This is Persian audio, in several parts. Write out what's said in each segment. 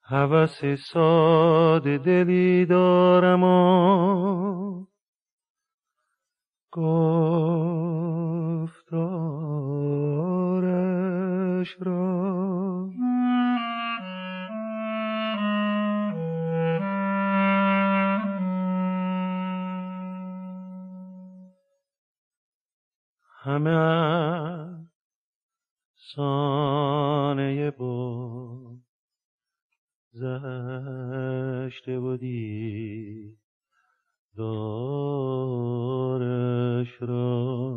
هوس ساده دلی دارم و گفتارش را همه سانه بود زشته بودی دارش را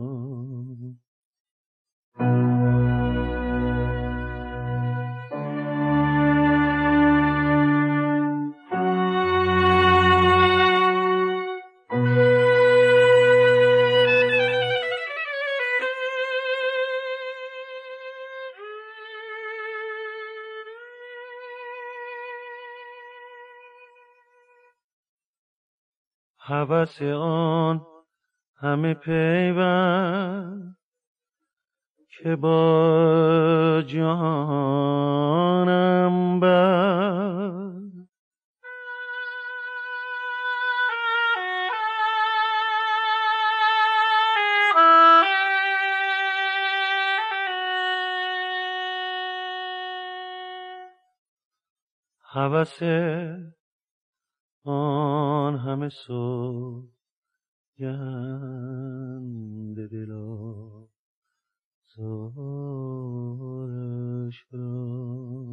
هوس آن همه پیوند که با جانم بر هوس آن همه سوگند دلا زارش را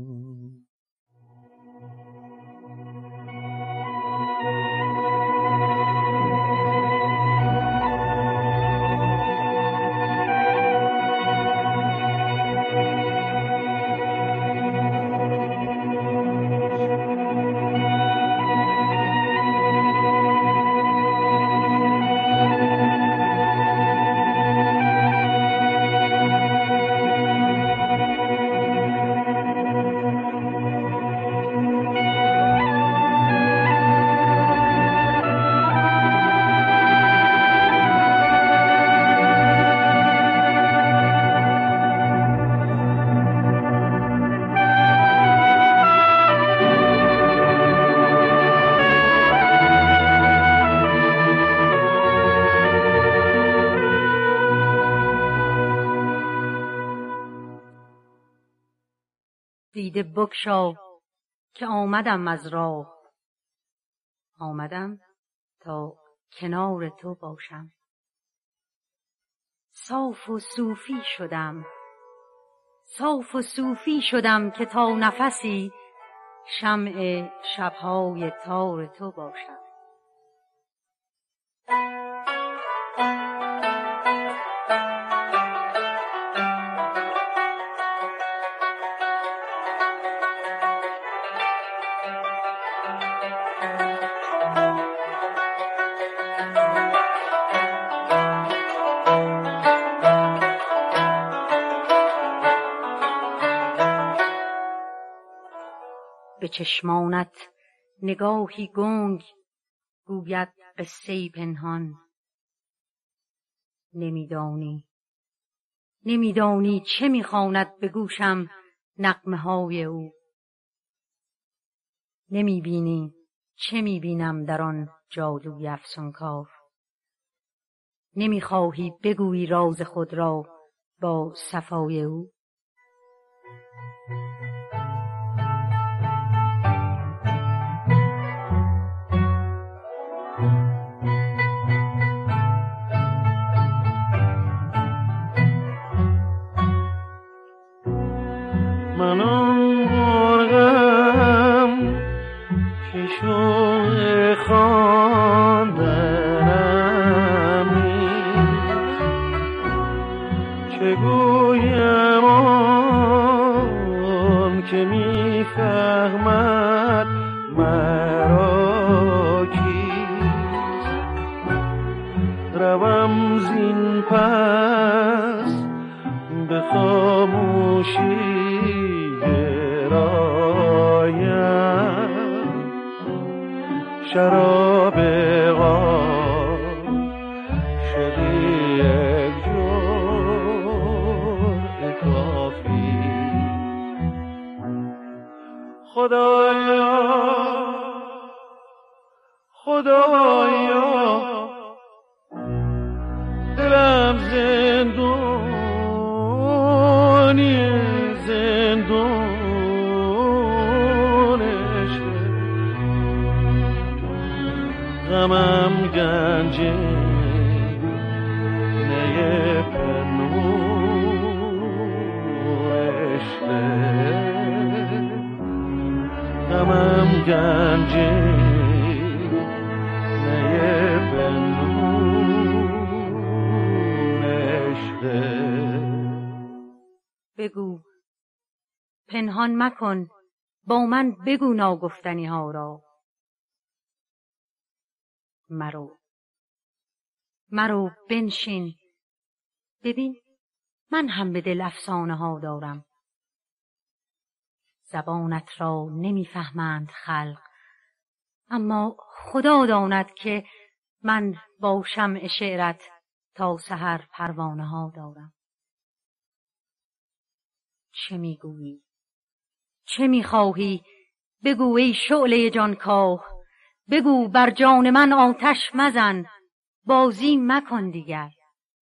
دیده بگشا که آمدم از راه، آمدم تا کنار تو باشم. صاف و صوفی شدم که تا نفسی شمع شبهای تار تو باشم. به چشمانت نگاهی گنگ گوید قصه‌ای پنهان. نمیدانی چه میخواند به گوشم نغمه های او. نمیبینی چه میبینم در آن جادوی افسونکار. نمیخواهی بگویی راز خود را با صفای او. من آن مرغم که شوق خواندنم نیست، چه گویم آن که میفهمد مرا کیست. روم زین پس به خاموشی شراب غم شدی یک جرعه کافی. خدایا غمم گنجه نی پنهون عشقه غمم گنجه نی پنهون عشقه. بگو پنهان مکن، با من بگو ناگفتنی ها را. مرو بنشین، ببین من هم به دل افسانه ها دارم. زبانت را نمیفهمند خلق، اما خدا داند که من با شمع شعرت تا سحر پروانه ها دارم. چه میگویی؟ چه میخواهی؟ بگو ای شعله جانکاه، بگو بر جان من آتش مزن، بازی مکن دیگر.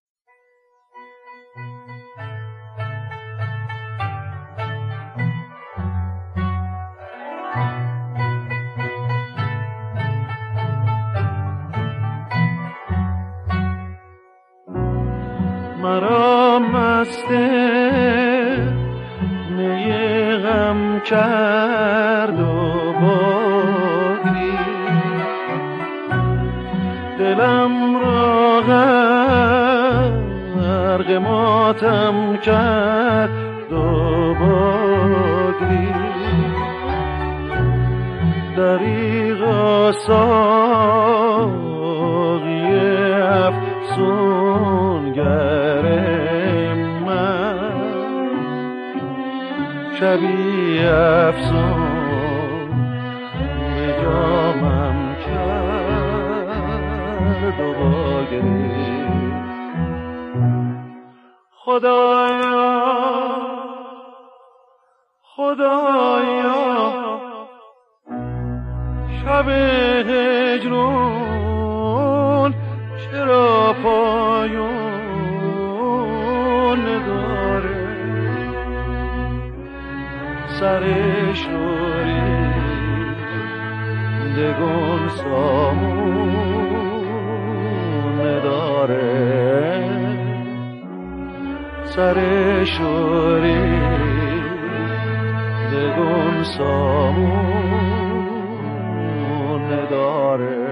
مرا مست می غم کرد و بگری، دلم را غرق ماتم کرد و بگری. دریغا ساقی افسونگر من، شبی افسون به جامم کرد و باگری. خدایا خدایا شب هجرون چرا پایون نداره؟ سر شوری دگون سامون نداره، سر شوری دگون سامون نداره.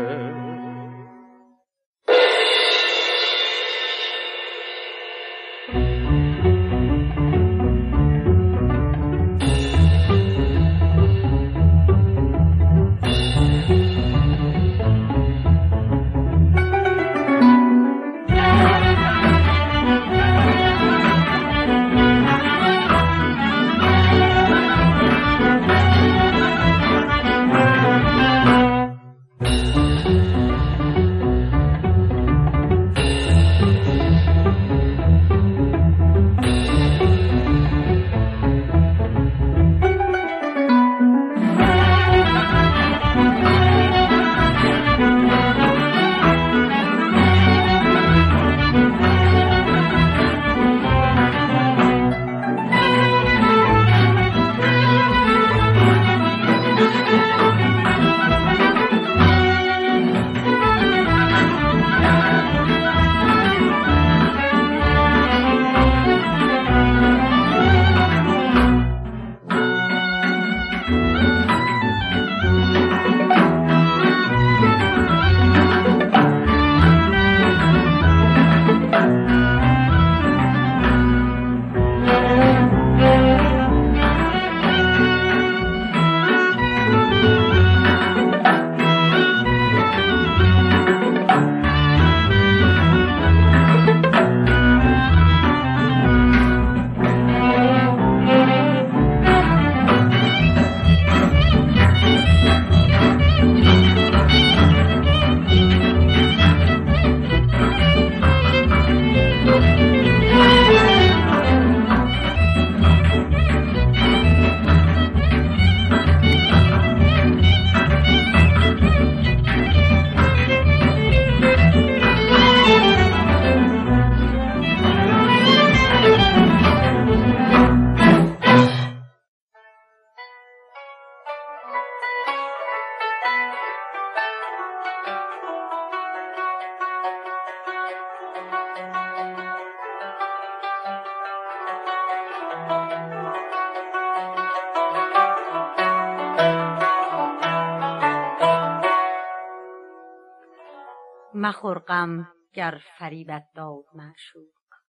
مخور غم گر فریبت داد معشوق.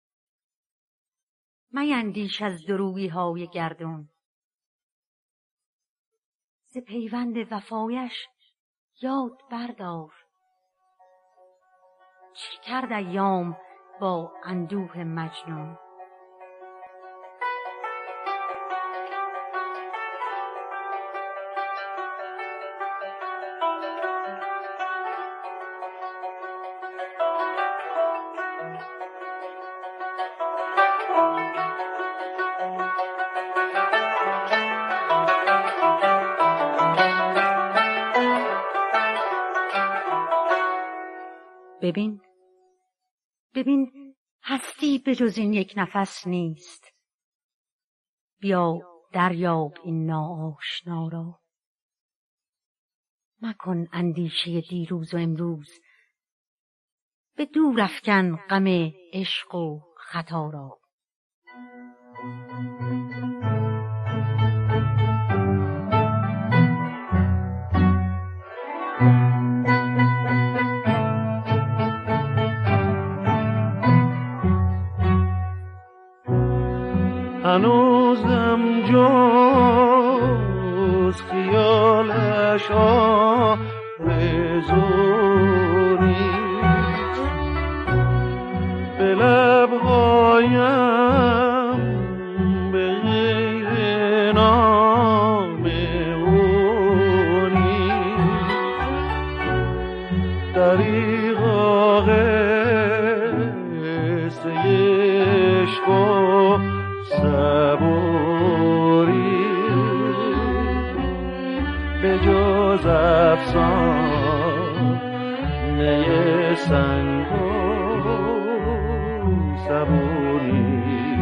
میندیش از دورویی های گردون، ز پیوند وفایش یاد بردار. چه کرد ایام با اندوه مجنون؟ ببین هستی به جز این یک نفس نیست. بیا دریاب این ناآشنا را. مکن اندیشه دیروز و امروز، به دور افکن غم عشق و خطا را. هنوزم جز خیالش آرزو نیست، به لبهایم به غیر نام او نیست. دریغا قصه عشق و صبوری، به جز افسانه سنگ و صبوری.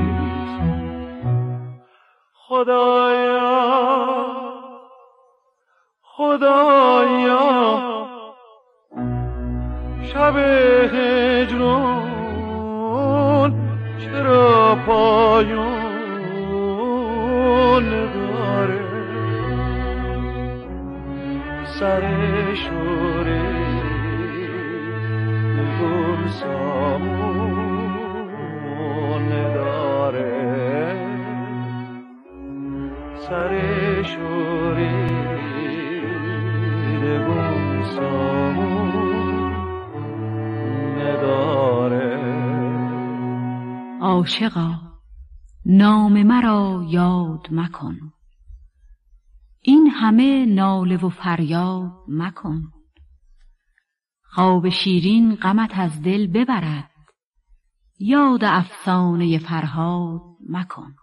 خدایا شب هجران چرا پایان داره؟ سر شوری گل سامون داره. سر شوری گل سامون داره. عاشقا نام مرا یاد مکن، این همه ناله و فریاد مکن. خواب شیرین غمت از دل ببرد، یاد افسانه فرهاد مکن.